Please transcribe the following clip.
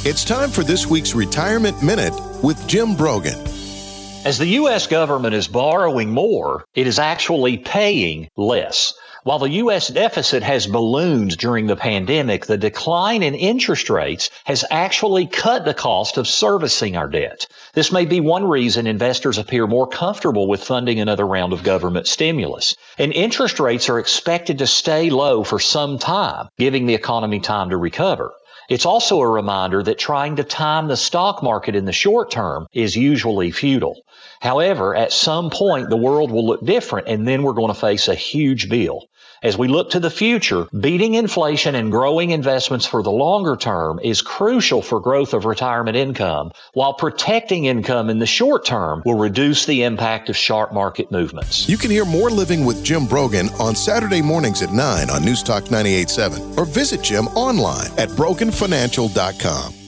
It's time for this week's Retirement Minute with Jim Brogan. As the U.S. government is borrowing more, it is actually paying less. While the U.S. deficit has ballooned during the pandemic, the decline in interest rates has actually cut the cost of servicing our debt. This may be one reason investors appear more comfortable with funding another round of government stimulus. And interest rates are expected to stay low for some time, giving the economy time to recover. It's also a reminder that trying to time the stock market in the short term is usually futile. However, at some point, the world will look different, and then we're going to face a huge bill. As we look to the future, beating inflation and growing investments for the longer term is crucial for growth of retirement income, while protecting income in the short term will reduce the impact of sharp market movements. You can hear more Living with Jim Brogan on Saturday mornings at 9 on News Talk 98.7 or visit Jim online at broganfinancial.com.